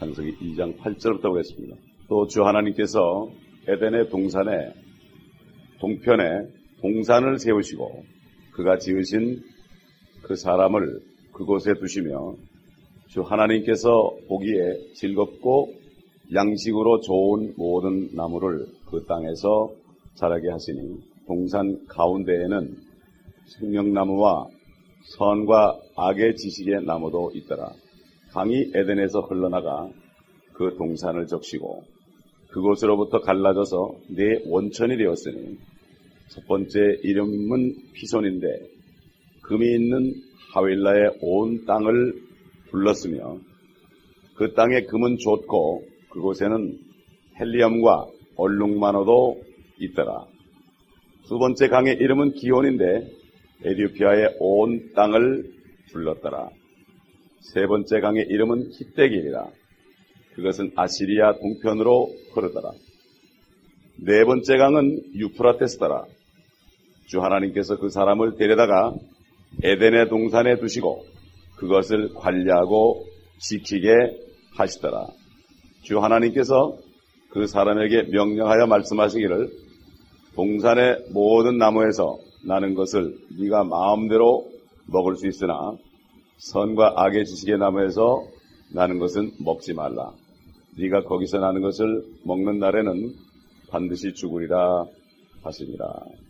창세기 2장 8절부터 보겠습니다. 또 주 하나님께서 에덴의 동산에 동편에 동산을 세우시고 그가 지으신 그 사람을 그곳에 두시며 주 하나님께서 보기에 즐겁고 양식으로 좋은 모든 나무를 그 땅에서 자라게 하시니 동산 가운데에는 생명나무와 선과 악의 지식의 나무도 있더라. 강이 에덴에서 흘러나가 그 동산을 적시고 그곳으로부터 갈라져서 네 원천이 되었으니 첫 번째 이름은 피손인데 금이 있는 하윌라의 온 땅을 둘렀으며 그 땅의 금은 좋고 그곳에는 헬리엄과 얼룩만호도 있더라. 두 번째 강의 이름은 기온인데 에디오피아의 온 땅을 둘렀더라. 세 번째 강의 이름은 히데길이라. 그것은 아시리아 동편으로 흐르더라. 네 번째 강은 유프라테스더라. 주 하나님께서 그 사람을 데려다가 에덴의 동산에 두시고 그것을 관리하고 지키게 하시더라. 주 하나님께서 그 사람에게 명령하여 말씀하시기를 동산의 모든 나무에서 나는 것을 네가 마음대로 먹을 수 있으나 선과 악의 지식의 나무에서 나는 것은 먹지 말라. 네가 거기서 나는 것을 먹는 날에는 반드시 죽으리라 하시니라.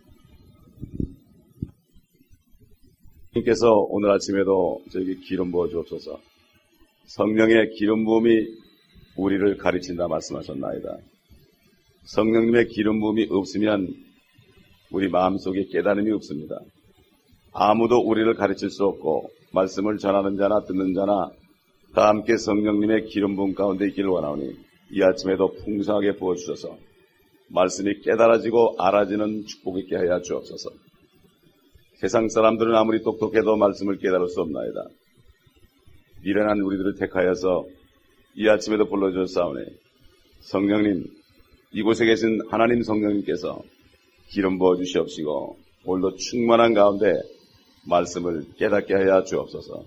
주님께서 오늘 아침에도 저에게 기름 부어 주옵소서. 성령의 기름 부음이 우리를 가르친다 말씀하셨나이다. 성령님의 기름 부음이 없으면 우리 마음속에 깨달음이 없습니다. 아무도 우리를 가르칠 수 없고 말씀을 전하는 자나 듣는 자나 다 함께 성령님의 기름 부음 가운데 있기를 원하오니 이 아침에도 풍성하게 부어주셔서 말씀이 깨달아지고 알아지는 축복 있게 하여 주옵소서. 세상 사람들은 아무리 똑똑해도 말씀을 깨달을 수 없나이다. 미련한 우리들을 택하여서 이 아침에도 불러주셨사오니 성령님, 이곳에 계신 하나님 성령님께서 기름 부어주시옵시고 오늘도 충만한 가운데 말씀을 깨닫게 하여 주옵소서.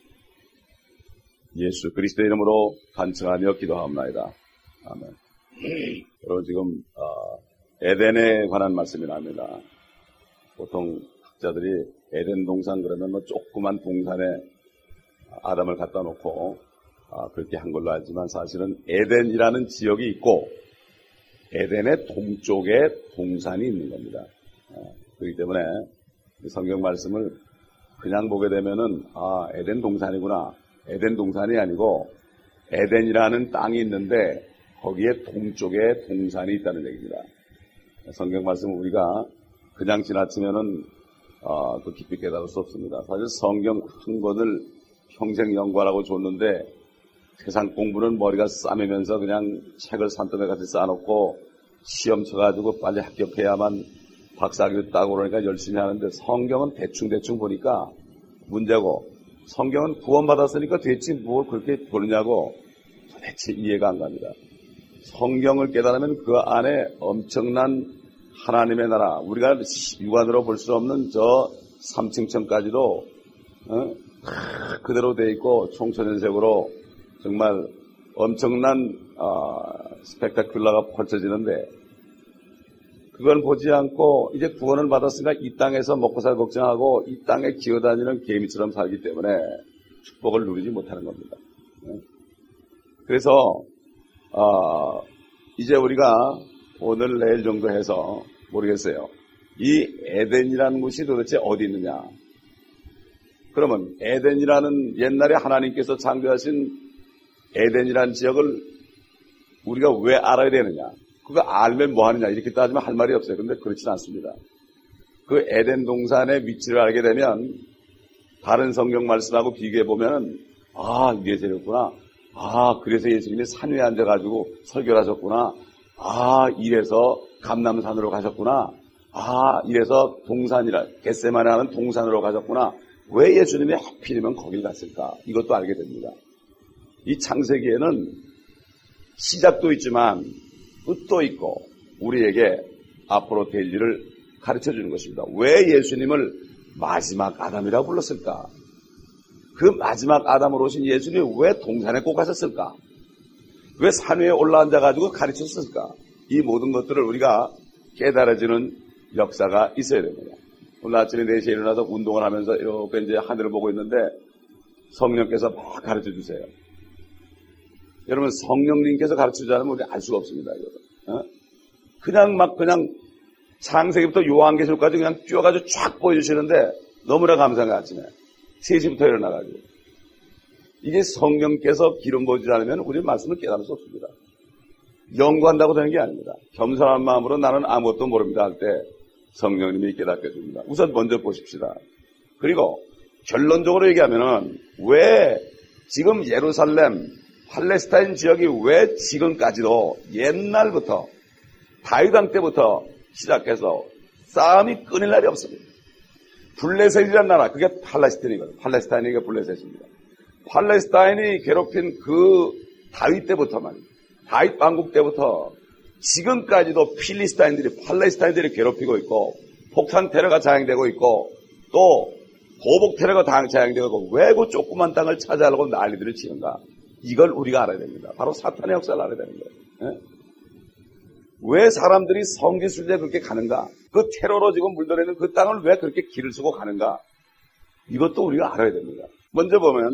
예수 그리스도의 이름으로 간청하며 기도하옵나이다. 아멘. 여러분 지금 에덴에 관한 말씀이 나옵니다. 보통 학자들이 에덴 동산 그러면 뭐 조그만 동산에 아담을 갖다 놓고 그렇게 한 걸로 알지만 사실은 에덴이라는 지역이 있고 에덴의 동쪽에 동산이 있는 겁니다. 그렇기 때문에 성경 말씀을 그냥 보게 되면은 에덴 동산이구나. 에덴 동산이 아니고 에덴이라는 땅이 있는데 거기에 동쪽에 동산이 있다는 얘기입니다. 성경 말씀을 우리가 그냥 지나치면은 그 깊이 깨달을 수 없습니다. 사실 성경 한 권을 평생 연구하라고 줬는데 세상 공부는 머리가 싸매면서 그냥 책을 산더미 같이 쌓아놓고 시험 쳐가지고 빨리 합격해야만 박사학위를 따고 그러니까 열심히 하는데 성경은 대충 보니까 문제고 성경은 구원받았으니까 됐지 뭘 그렇게 보느냐고 도대체 이해가 안 갑니다. 성경을 깨달으면 그 안에 엄청난 하나님의 나라, 우리가 육안으로 볼 수 없는 저 삼층천까지도 그대로 돼 있고 총천연색으로 정말 엄청난 스펙타큘러가 펼쳐지는데 그걸 보지 않고 이제 구원을 받았으니까 이 땅에서 먹고 살 걱정하고 이 땅에 기어다니는 개미처럼 살기 때문에 축복을 누리지 못하는 겁니다. 그래서 이제 우리가 오늘 내일 정도 해서 모르겠어요. 이 에덴이라는 곳이 도대체 어디 있느냐. 그러면 에덴이라는 옛날에 하나님께서 창조하신 에덴이라는 지역을 우리가 왜 알아야 되느냐. 그거 알면 뭐 하느냐 이렇게 따지면 할 말이 없어요. 그런데 그렇지는 않습니다. 그 에덴 동산의 위치를 알게 되면 다른 성경 말씀하고 비교해 보면 이게 재밌구나. 그래서 예수님이 산 위에 앉아가지고 설교를 하셨구나. 이래서 감람산으로 가셨구나. 이래서 동산이라 겟세마네 하는 동산으로 가셨구나. 왜 예수님이 하필이면 거길 갔을까? 이것도 알게 됩니다. 이 창세기에는 시작도 있지만 끝도 있고 우리에게 앞으로 될 일을 가르쳐주는 것입니다. 왜 예수님을 마지막 아담이라고 불렀을까? 그 마지막 아담으로 오신 예수님이 왜 동산에 꼭 가셨을까? 왜 산 위에 올라앉아가지고 가르쳤을까? 이 모든 것들을 우리가 깨달아지는 역사가 있어야 됩니다. 오늘 아침에 4시에 일어나서 운동을 하면서 이렇게 이제 하늘을 보고 있는데 성령께서 막 가르쳐 주세요. 여러분, 성령님께서 가르쳐 주지 않으면 우리 알 수가 없습니다. 그냥 창세기부터 요한계시록까지 그냥 뛰어가지고 쫙 보여주시는데 너무나 감사한 것 아침에 3시부터 일어나가지고 이게 성령께서 기름 부어주지 않으면 우리 말씀을 깨달을 수 없습니다. 연구한다고 되는 게 아닙니다. 겸손한 마음으로 나는 아무것도 모릅니다 할 때 성령님이 깨닫게 해줍니다. 우선 먼저 보십시다. 그리고 결론적으로 얘기하면은 왜 지금 예루살렘, 팔레스타인 지역이 왜 지금까지도 옛날부터 다윗 왕 때부터 시작해서 싸움이 끊일 날이 없습니다. 블레셋이라는 나라, 그게 팔레스타인이거든요. 팔레스타인이 블레셋입니다. 팔레스타인이 괴롭힌 그 다윗 때부터 말입니다. 다윗 왕국 때부터 지금까지도 필리스타인들이, 팔레스타인들이 괴롭히고 있고 폭탄 테러가 자행되고 있고 또 보복 테러가 자행되고 있고 왜 그 조그만 땅을 차지하려고 난리들을 치는가? 이걸 우리가 알아야 됩니다. 바로 사탄의 역사를 알아야 되는 거예요. 예? 왜 사람들이 성지순례 그렇게 가는가? 그 테러로 지금 물들어있는 그 땅을 왜 그렇게 길을 쓰고 가는가? 이것도 우리가 알아야 됩니다. 먼저 보면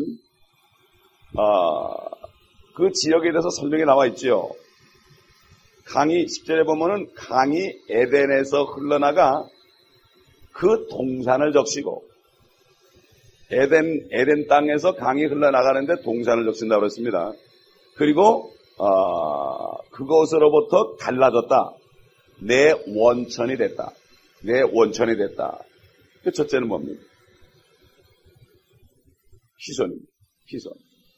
그 지역에 대해서 설명이 나와 있지요. 강이 10절에 보면은 강이 에덴에서 흘러나가 그 동산을 적시고 에덴 땅에서 강이 흘러나가는데 동산을 적신다고 그랬습니다. 그리고 그것으로부터 갈라졌다. 내 원천이 됐다. 내 원천이 됐다. 그 첫째는 뭡니까? 피손입니다. 피손.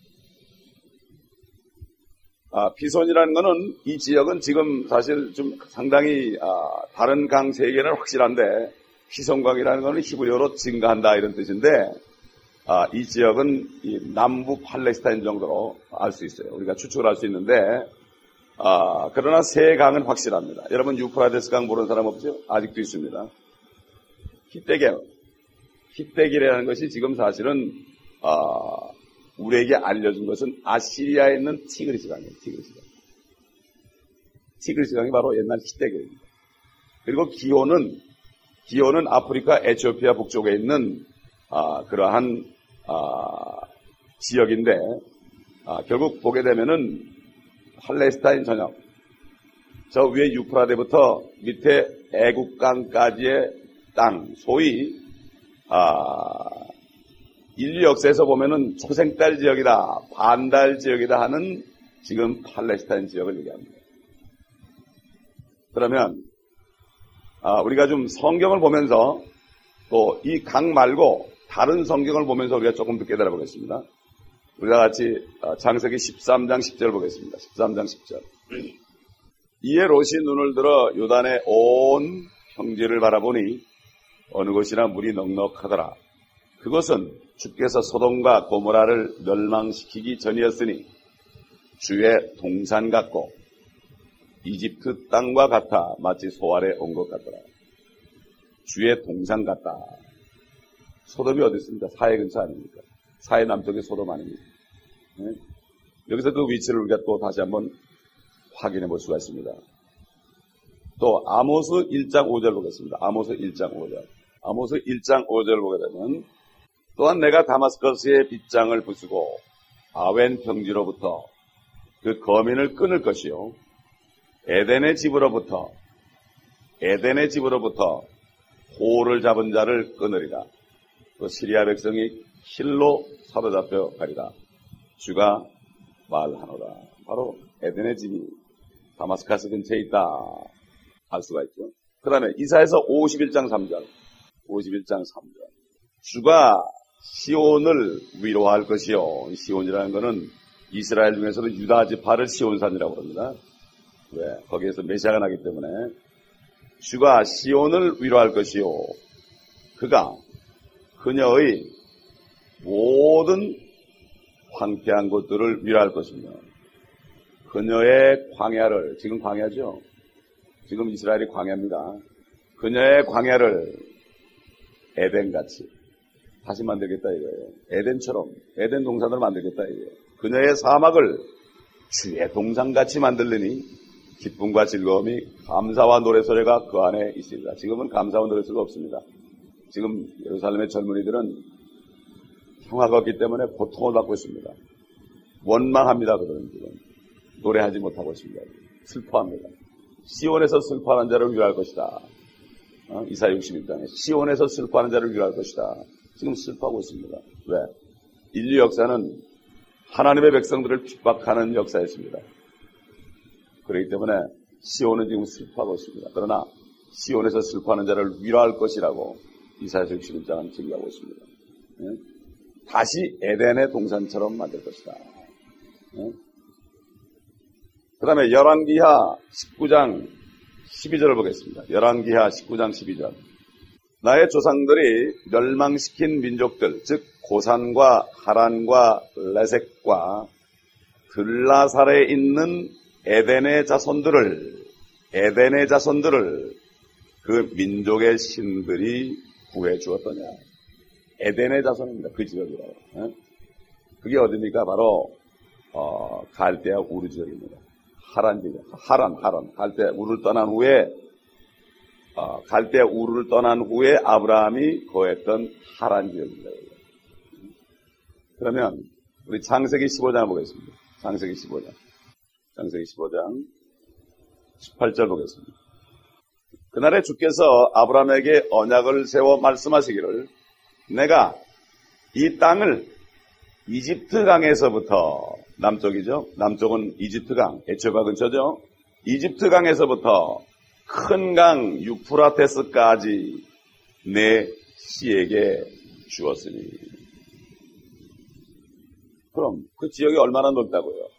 피손이라는 거는 이 지역은 지금 사실 좀 상당히 다른 강 세 개는 확실한데 피손강이라는 거는 히브리어로 증가한다 이런 뜻인데 이 지역은 이 남부 팔레스타인 정도로 알 수 있어요. 우리가 추측을 할 수 있는데 그러나 세 강은 확실합니다. 여러분 유프라데스 강 모르는 사람 없죠? 아직도 있습니다. 히데길이라는 것이 지금 사실은 우리에게 알려준 것은 아시리아에 있는 티그리스 강이에요. 티그리스 강이 바로 옛날 히데길입니다. 그리고 기온은 아프리카 에티오피아 북쪽에 있는 그러한 지역인데 결국 보게 되면은 팔레스타인 전역 저 위에 유프라데부터 밑에 애국강까지의 땅 소위 인류 역사에서 보면은 초생달 지역이다, 반달 지역이다 하는 지금 팔레스타인 지역을 얘기합니다. 그러면 우리가 좀 성경을 보면서 또 이 강 말고 다른 성경을 보면서 우리가 조금 더 깨달아 보겠습니다. 우리가 같이 창세기 13장 10절 보겠습니다. 13장 10절. 이에 롯이 눈을 들어 요단의 온 평지를 바라보니 어느 곳이나 물이 넉넉하더라. 그것은 주께서 소돔과 고모라를 멸망시키기 전이었으니 주의 동산 같고 이집트 땅과 같아 마치 소알에 온 것 같더라. 주의 동산 같다. 소돔이 어디 있습니까? 사해 근처 아닙니까? 사해 남쪽의 소돔 아닙니까? 네? 여기서 그 위치를 우리가 또 다시 한번 확인해 볼 수가 있습니다. 또 아모스 1장 5절 보겠습니다. 아모스 1장 5절. 아모스 1장 5절 보게 되면 또한 내가 다마스커스의 빗장을 부수고 아웬 평지로부터 그 거민을 끊을 것이요 에덴의 집으로부터 호를 잡은 자를 끊으리라. 또 시리아 백성이 힐로 사로잡혀 가리라. 주가 말하노라. 바로 에덴의 집이 다마스커스 근처에 있다 알 수가 있죠. 그 다음에 이사야서 51장 3절. 주가 시온을 위로할 것이요. 시온이라는 것은 이스라엘 중에서도 유다 지파를 시온산이라고 합니다. 왜? 거기에서 메시아가 나기 때문에 주가 시온을 위로할 것이요. 그가 그녀의 모든 황폐한 곳들을 위로할 것이며 그녀의 광야를, 지금 광야죠. 지금 이스라엘이 광야입니다. 그녀의 광야를 에덴같이 다시 만들겠다 이거예요. 에덴처럼 에덴 동산을 만들겠다 이거예요. 그녀의 사막을 주의 동상같이 만들려니 기쁨과 즐거움이 감사와 노래소리가 그 안에 있습니다. 지금은 감사와 노래소리가 없습니다. 지금 예루살렘의 젊은이들은 평화가 없기 때문에 고통을 받고 있습니다. 원망합니다. 그들은 지금 노래하지 못하고 있습니다. 슬퍼합니다. 시온에서 슬퍼하는 자를 위로할 것이다. 이사야 61장에 시온에서 슬퍼하는 자를 위로할 것이다. 지금 슬퍼하고 있습니다. 왜? 인류 역사는 하나님의 백성들을 핍박하는 역사였습니다. 그렇기 때문에 시온은 지금 슬퍼하고 있습니다. 그러나 시온에서 슬퍼하는 자를 위로할 것이라고 이사야 61장은 증거하고 있습니다. 다시 에덴의 동산처럼 만들 것이다. 그 다음에 열왕기하 19장 12절을 보겠습니다. 열왕기하 19장 12절. 나의 조상들이 멸망시킨 민족들, 즉 고산과 하란과 레섹과 들라살에 있는 에덴의 자손들을 그 민족의 신들이 구해 주었더냐. 에덴의 자손입니다. 그 지역이라고. 그게 어디입니까? 바로 갈대아 우르 지역입니다. 하란 지역. 하란. 갈대아 우르를 떠난 후에 갈대아 우르를 떠난 후에 아브라함이 거했던 하란 지역입니다. 그러면 우리 창세기 15장을 보겠습니다. 창세기 15장 18절 보겠습니다. 그날에 주께서 아브라함에게 언약을 세워 말씀하시기를 내가 이 땅을 이집트 강에서부터 남쪽이죠. 남쪽은 이집트 강, 에티오피아 근처죠. 이집트 강에서부터 큰 강 유프라테스까지 내 씨에게 주었으니. 그럼 그 지역이 얼마나 넓다고요?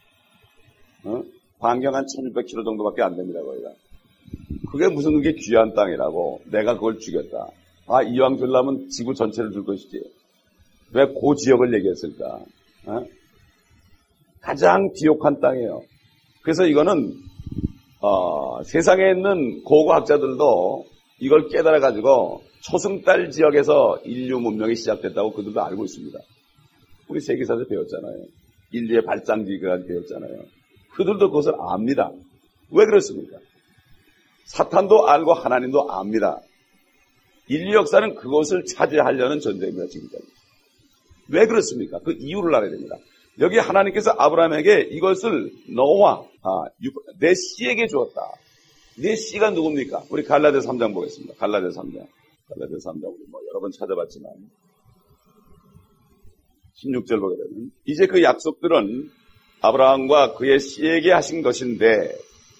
반경 한 1600km 정도밖에 안 됩니다, 거기가. 그게 무슨 그게 귀한 땅이라고 내가 그걸 주겠다. 이왕 주려면 지구 전체를 줄 것이지. 왜 그 지역을 얘기했을까? 가장 비옥한 땅이에요. 그래서 이거는 세상에 있는 고고학자들도 이걸 깨달아가지고 초승달 지역에서 인류 문명이 시작됐다고 그들도 알고 있습니다. 우리 세계사에서 배웠잖아요. 인류의 발장지가 배웠잖아요. 그들도 그것을 압니다. 왜 그렇습니까? 사탄도 알고 하나님도 압니다. 인류 역사는 그것을 차지하려는 전쟁입니다. 지금까지. 왜 그렇습니까? 그 이유를 알아야 됩니다. 여기 하나님께서 아브라함에게 이것을 너와 내 씨에게 주었다. 내 씨가 누굽니까? 우리 갈라디아 3장 보겠습니다. 갈라디아 3장 우리 여러 번 찾아봤지만 16절 보게 되면 이제 그 약속들은 아브라함과 그의 씨에게 하신 것인데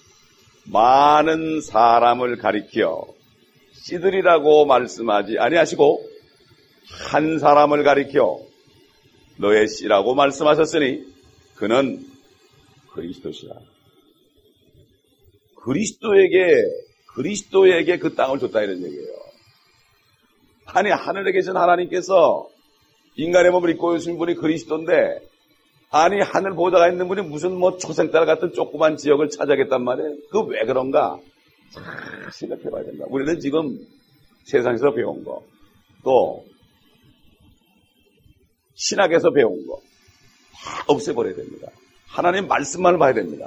많은 사람을 가리켜 씨들이라고 말씀하지 아니하시고 한 사람을 가리켜 너의 씨라고 말씀하셨으니 그는 그리스도시라. 그리스도에게 그 땅을 줬다 이런 얘기예요. 아니 하늘에 계신 하나님께서 인간의 몸을 입고 오신 분이 그리스도인데 아니 하늘 보좌가 있는 분이 무슨 초생딸 같은 조그만 지역을 찾아겠단 말이에요. 그 왜 그런가? 잘 생각해봐야 된다. 우리는 지금 세상에서 배운 거, 또 신학에서 배운 거 다 없애버려야 됩니다. 하나님 말씀만을 봐야 됩니다.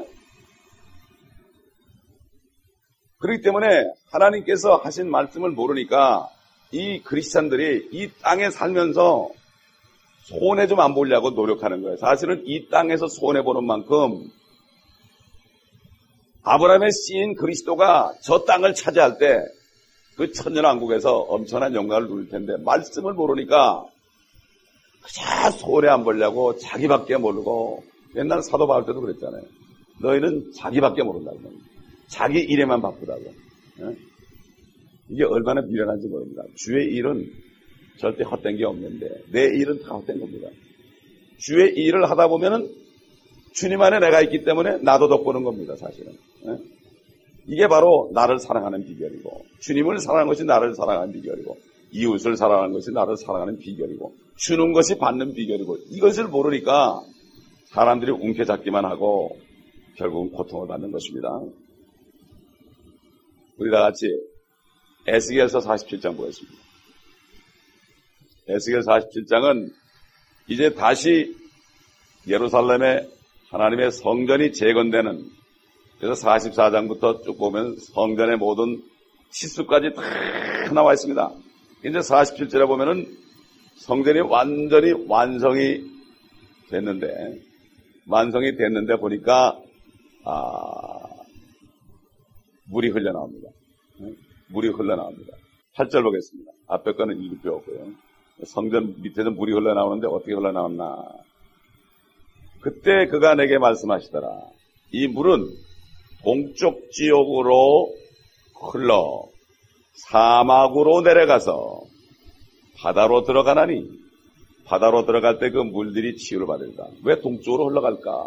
그렇기 때문에 하나님께서 하신 말씀을 모르니까 이 크리스찬들이 이 땅에 살면서 손해 좀 안 보려고 노력하는 거예요. 사실은 이 땅에서 손해 보는 만큼 아브라함의 씨인 그리스도가 저 땅을 차지할 때 그 천년왕국에서 엄청난 영광을 누릴 텐데 말씀을 모르니까 그저 손해 안 보려고 자기밖에 모르고 옛날 사도 바울 때도 그랬잖아요. 너희는 자기밖에 모른다고. 자기 일에만 바쁘다고. 이게 얼마나 미련한지 모릅니다. 주의 일은 절대 헛된 게 없는데 내 일은 다 헛된 겁니다. 주의 일을 하다 보면은 주님 안에 내가 있기 때문에 나도 덕보는 겁니다. 사실은. 이게 바로 나를 사랑하는 비결이고 주님을 사랑하는 것이 나를 사랑하는 비결이고 이웃을 사랑하는 것이 나를 사랑하는 비결이고 주는 것이 받는 비결이고 이것을 모르니까 사람들이 움켜잡기만 하고 결국은 고통을 받는 것입니다. 우리 다 같이 에스겔서 47장 보겠습니다. 에스겔 47장은 이제 다시 예루살렘의 하나님의 성전이 재건되는, 그래서 44장부터 쭉 보면 성전의 모든 치수까지 다 나와 있습니다. 이제 47절에 보면은 성전이 완전히 완성이 됐는데 보니까 물이 흘러나옵니다. 물이 흘러나옵니다. 8절 보겠습니다. 앞에 거는 읽을 필요 없고요. 성전 밑에서 물이 흘러나오는데 어떻게 흘러나왔나. 그때 그가 내게 말씀하시더라. 이 물은 동쪽 지역으로 흘러 사막으로 내려가서 바다로 들어가나니 바다로 들어갈 때 그 물들이 치유를 받을까. 왜 동쪽으로 흘러갈까?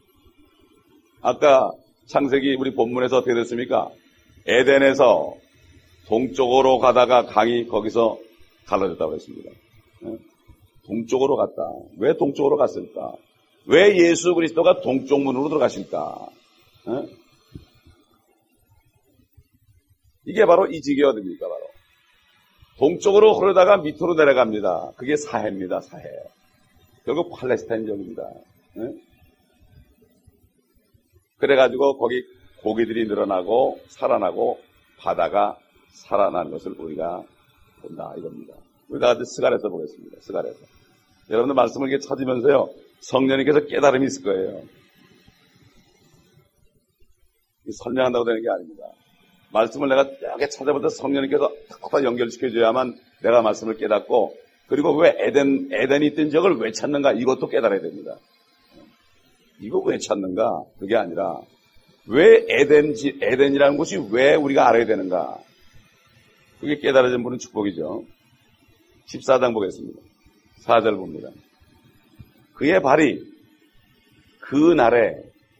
아까 창세기 우리 본문에서 어떻게 됐습니까? 에덴에서 동쪽으로 가다가 강이 거기서 갈라졌다고 했습니다. 동쪽으로 갔다. 왜 동쪽으로 갔을까? 왜 예수 그리스도가 동쪽 문으로 들어가실까? 이게 바로 이 지경입니까? 바로 동쪽으로 흐르다가 밑으로 내려갑니다. 그게 사해입니다. 사해. 결국 팔레스타인 지역입니다. 그래가지고 거기 고기들이 늘어나고 살아나고 바다가 살아나는 것을 우리가 본다 이겁니다. 우리가 스갈에서 보겠습니다. 스갈에서. 여러분들 말씀을 이렇게 찾으면서요, 성령님께서 깨달음이 있을 거예요. 설명한다고 되는 게 아닙니다. 말씀을 내가 이렇게 찾아볼 때 성령님께서 탁탁 연결시켜줘야만 내가 말씀을 깨닫고, 그리고 왜 에덴이 있던 지역을 왜 찾는가, 이것도 깨달아야 됩니다. 이거 왜 찾는가? 그게 아니라 왜 에덴이라는 곳이 왜 우리가 알아야 되는가? 그게 깨달아진 분은 축복이죠. 14장 보겠습니다. 4절 봅니다. 그의 발이 그 날에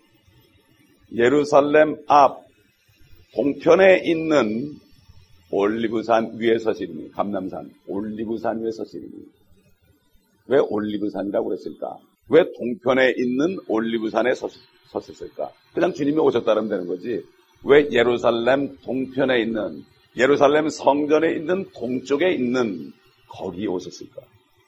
예루살렘 앞 동편에 있는 올리브산 위에 서시리니, 감람산, 올리브산 위에 서시리니. 왜 올리브산이라고 그랬을까? 왜 동편에 있는 올리브산에 섰을까? 그냥 주님이 오셨다면 되는 거지. 왜 예루살렘 동편에 있는, 예루살렘 성전에 있는 동쪽에 있는 거기에 오셨을까?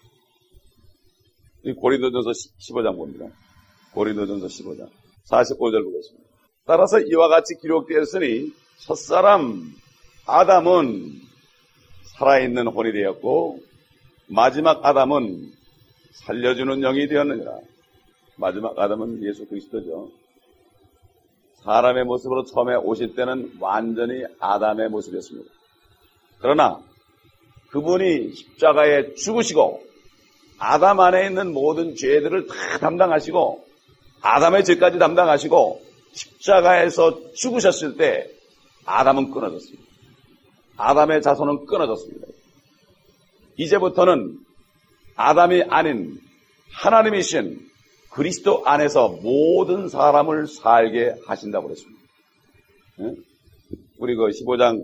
고린도전서 15장 봅니다. 고린도전서 15장 45절 보겠습니다. 따라서 이와 같이 기록되었으니 첫사람 아담은 살아있는 혼이 되었고 마지막 아담은 살려주는 영이 되었느니라. 마지막 아담은 예수 그리스도죠. 사람의 모습으로 처음에 오실 때는 완전히 아담의 모습이었습니다. 그러나 그분이 십자가에 죽으시고 아담 안에 있는 모든 죄들을 다 담당하시고 아담의 죄까지 담당하시고 십자가에서 죽으셨을 때 아담은 끊어졌습니다. 아담의 자손은 끊어졌습니다. 이제부터는 아담이 아닌 하나님이신 그리스도 안에서 모든 사람을 살게 하신다고 그랬습니다. 우리 그 15장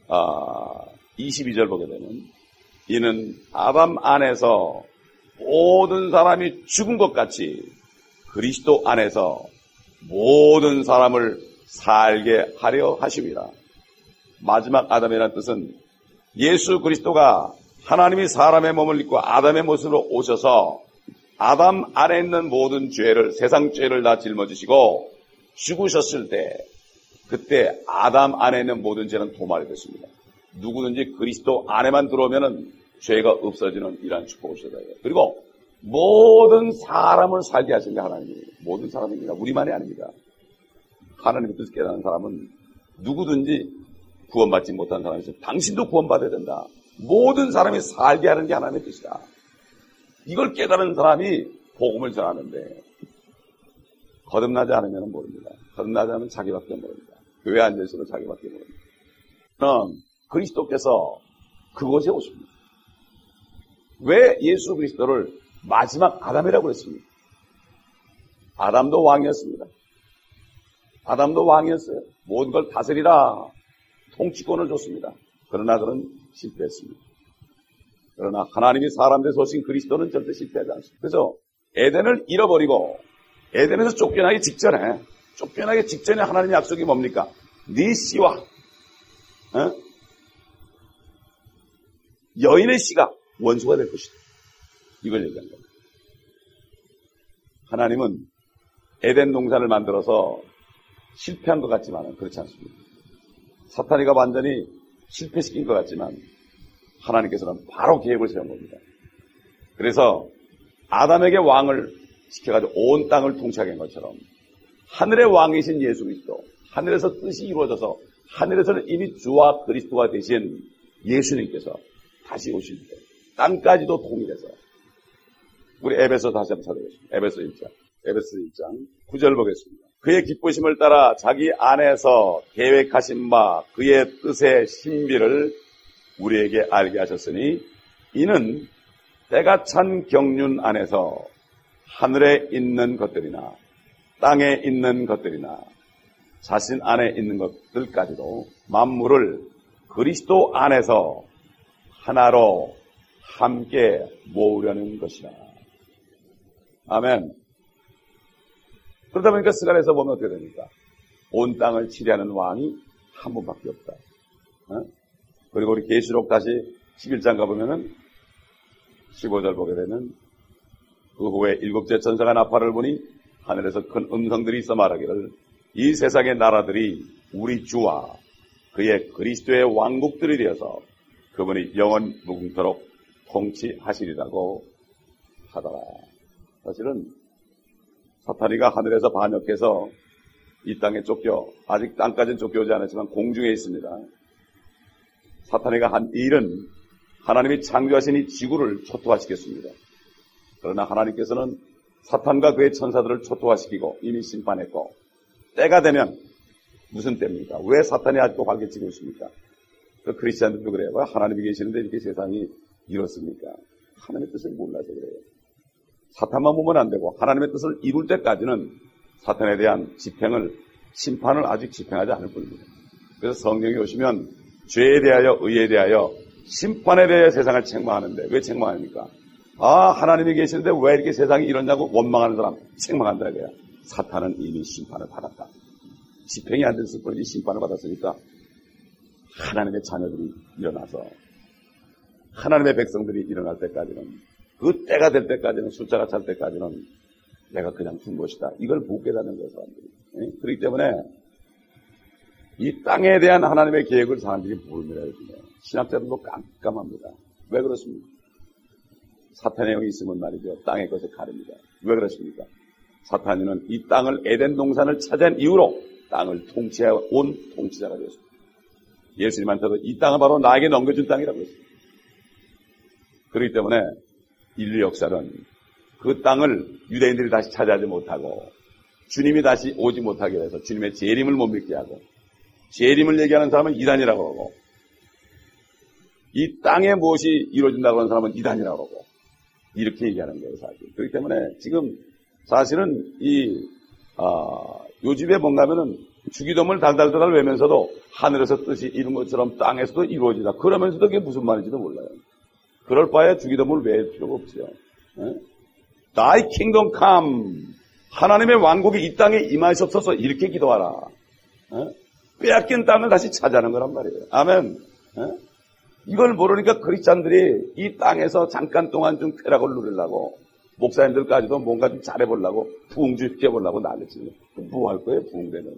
22절 보게 되면 이는 아담 안에서 모든 사람이 죽은 것 같이 그리스도 안에서 모든 사람을 살게 하려 하심이라. 마지막 아담이라는 뜻은 예수 그리스도가 하나님이 사람의 몸을 입고 아담의 모습으로 오셔서 아담 안에 있는 모든 죄를, 세상 죄를 다 짊어지시고 죽으셨을 때 그때 아담 안에 있는 모든 죄는 도말이 됐습니다. 누구든지 그리스도 안에만 들어오면은 죄가 없어지는 이러한 축복을 주셔야 돼요. 그리고 모든 사람을 살게 하신 게 하나님이, 모든 사람입니다. 우리만이 아닙니다. 하나님의 뜻을 깨닫는 사람은 누구든지 구원받지 못한 사람이 있어요. 당신도 구원받아야 된다. 모든 사람이 살게 하는 게 하나님의 뜻이다. 이걸 깨달은 사람이 복음을 전하는데 거듭나지 않으면 모릅니다. 거듭나지 않으면 자기밖에 모릅니다. 교회에 앉아있어도 자기밖에 모릅니다. 그럼 그리스도께서 그곳에 오십니다. 왜 예수 그리스도를 마지막 아담이라고 했습니까? 아담도 왕이었습니다. 아담도 왕이었어요. 모든 걸 다스리라 통치권을 줬습니다. 그러나 그는 실패했습니다. 그러나 하나님이 사람 돼서 오신 그리스도는 절대 실패하지 않습니다. 그래서 에덴을 잃어버리고 에덴에서 쫓겨나기 직전에 하나님의 약속이 뭡니까? 네 씨와 여인의 씨가 원수가 될 것이다. 이걸 얘기한 겁니다. 하나님은 에덴 동산을 만들어서 실패한 것 같지만 그렇지 않습니다. 사탄이가 완전히 실패시킨 것 같지만 하나님께서는 바로 계획을 세운 겁니다. 그래서 아담에게 왕을 시켜가지고 온 땅을 통치하게 한 것처럼 하늘의 왕이신 예수 그리스도, 하늘에서 뜻이 이루어져서 하늘에서는 이미 주와 그리스도가 되신 예수님께서 다시 오실 때 땅까지도 통일해서 우리 에베소 다시 한번 찾아보겠습니다. 에베소 1장 9절 보겠습니다. 그의 기쁘심을 따라 자기 안에서 계획하신 바 그의 뜻의 신비를 우리에게 알게 하셨으니 이는 때가 찬 경륜 안에서 하늘에 있는 것들이나 땅에 있는 것들이나 자신 안에 있는 것들까지도 만물을 그리스도 안에서 하나로 함께 모으려는 것이라. 아멘. 그러다 보니까 스가랴에서 보면 어떻게 됩니까? 온 땅을 치리하는 왕이 한 분밖에 없다. 그리고 우리 계시록 다시 11장 가보면은 15절 보게 되면 그 후에 일곱째 천사가 나팔을 보니 하늘에서 큰 음성들이 있어 말하기를 이 세상의 나라들이 우리 주와 그의 그리스도의 왕국들이 되어서 그분이 영원 무궁토록 통치하시리라고 하더라. 사실은 사탄이가 하늘에서 반역해서 이 땅에 쫓겨 아직 땅까지는 쫓겨오지 않았지만 공중에 있습니다. 사탄이가 한 일은 하나님이 창조하신 이 지구를 초토화시켰습니다. 그러나 하나님께서는 사탄과 그의 천사들을 초토화시키고 이미 심판했고 때가 되면 무슨 때입니까? 왜 사탄이 아직도 활개치고 있습니까? 그 크리스찬들도 그래요. 왜 하나님이 계시는데 이렇게 세상이 이렇습니까? 하나님의 뜻을 몰라서 그래요. 사탄만 보면 안 되고 하나님의 뜻을 이룰 때까지는 사탄에 대한 심판을 아직 집행하지 않을 뿐입니다. 그래서 성경에 오시면 죄에 대하여 의에 대하여 심판에 대하여 세상을 책망하는데 왜 책망합니까? 하나님이 계시는데 왜 이렇게 세상이 이러냐고 원망하는 사람 책망한다 이거야. 사탄은 이미 심판을 받았다. 집행이 안 됐을 뿐이지 심판을 받았으니까 하나님의 자녀들이 일어나서 하나님의 백성들이 일어날 때까지는 그 때가 될 때까지는 숫자가 찰 때까지는 내가 그냥 준 것이다. 이걸 못 깨닫는 거예요 사람들이. 그렇기 때문에 이 땅에 대한 하나님의 계획을 사람들이 모릅니다. 신학자들도 깜깜합니다. 왜 그렇습니까? 사탄의 영이 있으면 말이죠. 땅의 것을 가립니다. 왜 그렇습니까? 사탄이는 이 땅을 에덴 동산을 차지한 이후로 땅을 통치해온 통치자가 되었습니다. 예수님한테도 이 땅은 바로 나에게 넘겨준 땅이라고 했습니다. 그렇기 때문에 인류 역사는 그 땅을 유대인들이 다시 차지하지 못하고 주님이 다시 오지 못하게 해서 주님의 재림을 못 믿게 하고 재림을 얘기하는 사람은 이단이라고 하고 이 땅에 무엇이 이루어진다고 하는 사람은 이단이라고 하고 이렇게 얘기하는 거예요 사실. 그렇기 때문에 지금 사실은 요즘에 뭔가면은 주기도문을 달달달달 외면서도 하늘에서 뜻이 이룬 것처럼 땅에서도 이루어지다. 그러면서도 그게 무슨 말인지도 몰라요. 그럴 바에 주기도문을 외울 필요가 없어요. Thy kingdom come. 하나님의 왕국이 이 땅에 임하시옵소서 이렇게 기도하라. 빼앗긴 땅을 다시 차지하는 거란 말이에요. 아멘. 이걸 모르니까 크리스찬들이 이 땅에서 잠깐 동안 좀 쾌락을 누리려고 목사님들까지도 뭔가 좀 잘해보려고 부흥주의시켜보려고 난리치는 뭐 할 거예요 부흥되면.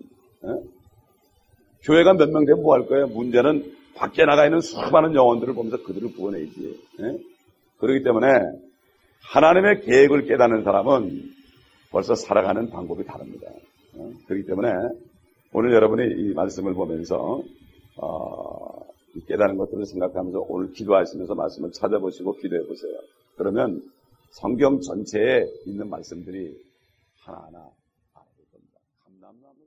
교회가 몇 명 되면 뭐 할 거예요. 문제는 밖에 나가 있는 수많은 영혼들을 보면서 그들을 구원해야지. 그렇기 때문에 하나님의 계획을 깨닫는 사람은 벌써 살아가는 방법이 다릅니다. 그렇기 때문에 오늘 여러분이 이 말씀을 보면서 깨닫는 것들을 생각하면서 오늘 기도하시면서 말씀을 찾아보시고 기도해 보세요. 그러면 성경 전체에 있는 말씀들이 하나하나 알아볼 겁니다. 감남남